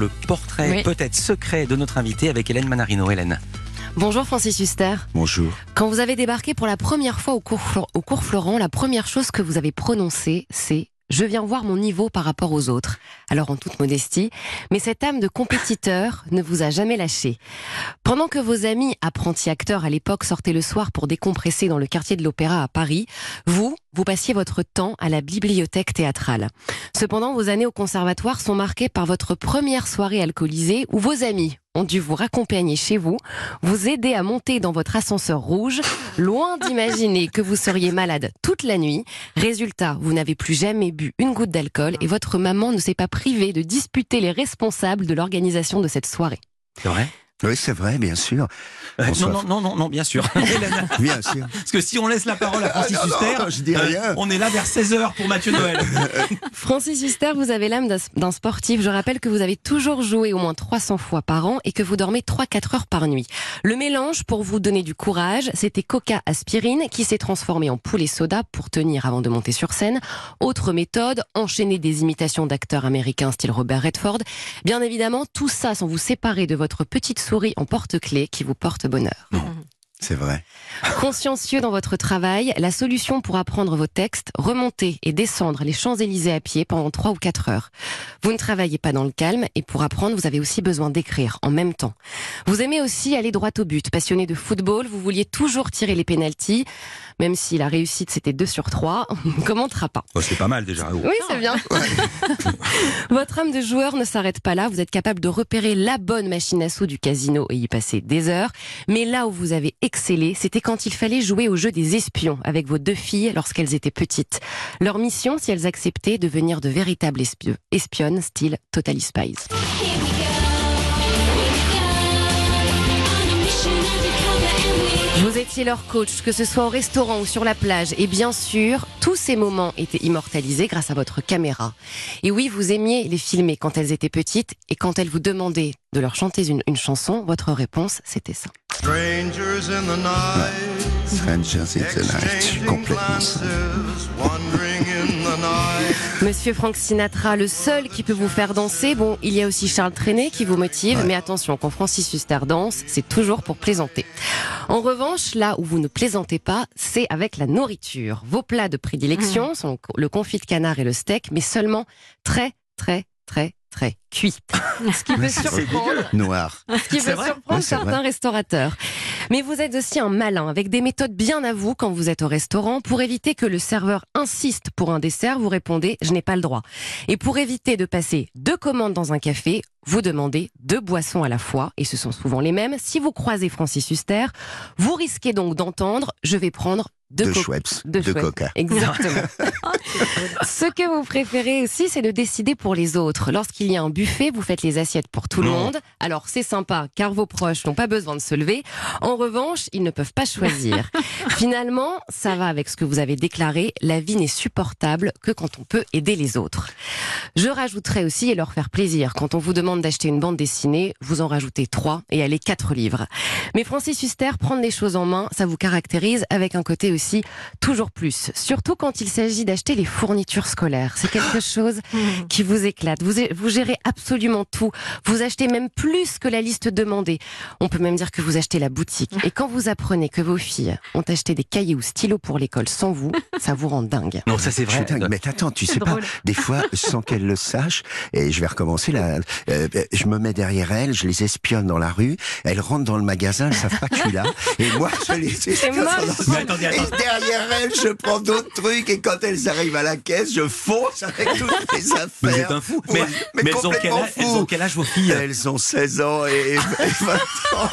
le portrait peut-être secret de notre invité avec Hélène Manarino. Hélène. Bonjour Francis Huster. Bonjour. Quand vous avez débarqué pour la première fois au cours Florent, la première chose que vous avez prononcée, c'est « Je viens voir mon niveau par rapport aux autres ». Alors en toute modestie, mais cette âme de compétiteur ne vous a jamais lâché. Pendant que vos amis apprentis acteurs à l'époque sortaient le soir pour décompresser dans le quartier de l'Opéra à Paris, vous passiez votre temps à la bibliothèque théâtrale. Cependant, vos années au conservatoire sont marquées par votre première soirée alcoolisée où vos amis ont dû vous raccompagner chez vous, vous aider à monter dans votre ascenseur rouge, loin d'imaginer que vous seriez malade toute la nuit. Résultat, vous n'avez plus jamais bu une goutte d'alcool et votre maman ne s'est pas privée de disputer les responsables de l'organisation de cette soirée. C'est vrai ? Oui, c'est vrai, bien sûr. Non, bien sûr. Hélène. Bien sûr. Parce que si on laisse la parole à Francis Huster, je dis rien. On est là vers 16h pour Mathieu Noël. Francis Huster, vous avez l'âme d'un sportif. Je rappelle que vous avez toujours joué au moins 300 fois par an et que vous dormez 3-4 heures par nuit. Le mélange pour vous donner du courage, c'était Coca Aspirine qui s'est transformé en poulet soda pour tenir avant de monter sur scène. Autre méthode, enchaîner des imitations d'acteurs américains style Robert Redford. Bien évidemment, tout ça sans vous séparer de votre petite souris en porte-clés qui vous porte bonheur. Non, c'est vrai. Consciencieux dans votre travail, la solution pour apprendre vos textes, remonter et descendre les Champs-Élysées à pied pendant 3 ou 4 heures. Vous ne travaillez pas dans le calme et pour apprendre, vous avez aussi besoin d'écrire en même temps. Vous aimez aussi aller droit au but. Passionné de football, vous vouliez toujours tirer les pénaltys. Même si la réussite c'était 2 sur 3, on ne commentera pas. Oh, c'est pas mal déjà. Oui, c'est bien. Votre âme de joueur ne s'arrête pas là. Vous êtes capable de repérer la bonne machine à sous du casino et y passer des heures. Mais là où vous avez excellé, c'était quand il fallait jouer au jeu des espions avec vos 2 filles lorsqu'elles étaient petites. Leur mission, si elles acceptaient, devenir de véritables espionnes style Totally Spies. Vous étiez leur coach, que ce soit au restaurant ou sur la plage. Et bien sûr, tous ces moments étaient immortalisés grâce à votre caméra. Et oui, vous aimiez les filmer quand elles étaient petites. Et quand elles vous demandaient de leur chanter une chanson, votre réponse, c'était ça. Strangers in the night, je suis complètement seul. Monsieur Frank Sinatra, le seul qui peut vous faire danser. Bon, il y a aussi Charles Trenet qui vous motive, mais attention, quand Francis Huster danse, c'est toujours pour plaisanter. En revanche, là où vous ne plaisantez pas, c'est avec la nourriture. Vos plats de prédilection sont le confit de canard et le steak, mais seulement très cuit. Ce qui peut surprendre, noir. Ce qui peut surprendre certains restaurateurs. Mais vous êtes aussi un malin, avec des méthodes bien à vous quand vous êtes au restaurant. Pour éviter que le serveur insiste pour un dessert, vous répondez « je n'ai pas le droit ». Et pour éviter de passer 2 commandes dans un café, vous demandez 2 boissons à la fois, et ce sont souvent les mêmes. Si vous croisez Francis Huster, vous risquez donc d'entendre « je vais prendre 2 Schweppes, 2 Coca ». Exactement. Ce que vous préférez aussi, c'est de décider pour les autres. Lorsqu'il y a un buffet, vous faites les assiettes pour tout le monde. Alors c'est sympa, car vos proches n'ont pas besoin de se lever. En revanche, ils ne peuvent pas choisir. Finalement, ça va avec ce que vous avez déclaré, la vie n'est supportable que quand on peut aider les autres. Je rajouterai aussi, et leur faire plaisir, quand on vous demande d'acheter une bande dessinée, vous en rajoutez 3 et allez 4 livres. Mais Francis Huster, prendre les choses en main, ça vous caractérise avec un côté aussi toujours plus. Surtout quand il s'agit d'acheter les fournitures scolaires. C'est quelque chose qui vous éclate. Vous gérez absolument tout. Vous achetez même plus que la liste demandée. On peut même dire que vous achetez la boutique. Et quand vous apprenez que vos filles ont acheté des cahiers ou stylos pour l'école sans vous, ça vous rend dingue. Non, ça c'est vrai. Dingue. Mais attends, tu sais pas, des fois, sans qu'elles le sachent, et je vais recommencer là, je me mets derrière elles, je les espionne dans la rue, elles rentrent dans le magasin, elles savent pas que je suis là, et moi je les espionne. Mais attendez. Et derrière elles, je prends d'autres trucs, et quand elles arrivent à la caisse, je fonce avec toutes les affaires. Vous êtes un fou. Ouais, mais elles ont quel âge vos filles? Elles ont 16 ans et 20 ans.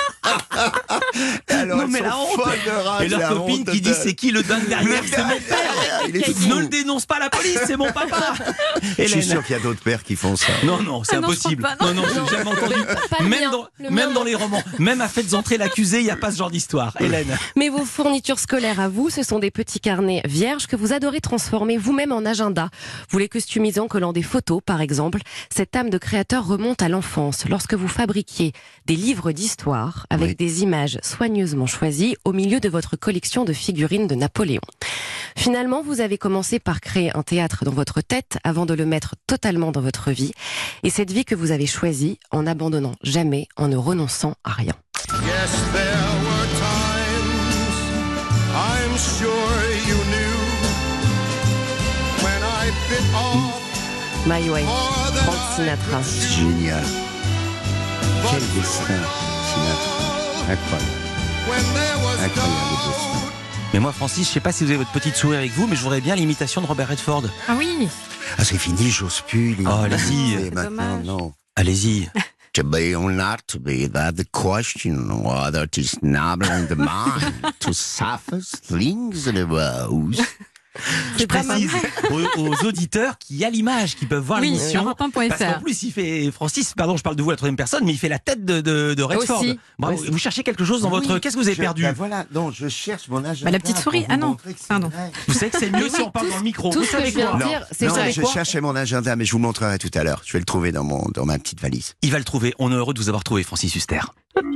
Alors non, mais elles la sont honte. folles de rage. Et leur copine qui dit c'est qui le dingue derrière? C'est mon père. Il est fou. Ne le dénonce pas à la police, c'est mon papa. Je suis sûr qu'il y a d'autres pères qui font ça. Non, c'est impossible. Non, j'ai jamais entendu. Même dans les romans, même à Faites entrer l'accusé, il n'y a pas ce genre d'histoire. Hélène. Mais vos fournitures scolaires à vous, ce sont des petits carnets vierges que vous adorez transformer vous-même en agenda. Vous les customisez en collant des photos, par exemple. Cette âme de créateur remonte à l'enfance, lorsque vous fabriquiez des livres d'histoire avec avec Oui. des images soigneusement choisies au milieu de votre collection de figurines de Napoléon. Finalement, vous avez commencé par créer un théâtre dans votre tête avant de le mettre totalement dans votre vie. Et cette vie que vous avez choisie en n'abandonnant jamais, en ne renonçant à rien. Yes, there were times I'm sure you knew when I bit off My Way, more than Frank Sinatra. C'est génial. Quel destin, Sinatra. Incroyable. when there was Incroyable destin. Mais moi, Francis, je sais pas si vous avez votre petite souris avec vous, mais je voudrais bien l'imitation de Robert Redford. Ah oui. Ah, c'est fini, j'ose plus. Oh, allez-y. Et maintenant, dommage. non. Allez-y. To be or not to be, that's the question. Whether it is noble in the mind to suffer slings in the rose. Je précise aux auditeurs qu'il y a l'image, qui peuvent voir Oui, l'émission. Europe1.fr. Parce qu'en plus, il fait, Francis, pardon, je parle de vous à la troisième personne, mais il fait la tête de Redford. Aussi. Bravo. Aussi. Vous cherchez quelque chose dans votre... Qu'est-ce que vous avez perdu? Voilà, non, je cherche mon agenda. Bah, la petite souris. pour vous Ah non, montrer que c'est pardon. vrai. Vous savez que c'est mieux si on parle dans le micro. Tout Vous ce que savez je viens quoi? de dire, c'est Non, vous savez je quoi cherchais mon agenda, mais je vous le montrerai tout à l'heure. Je vais le trouver dans ma petite valise. Il va le trouver. On est heureux de vous avoir trouvé, Francis Huster.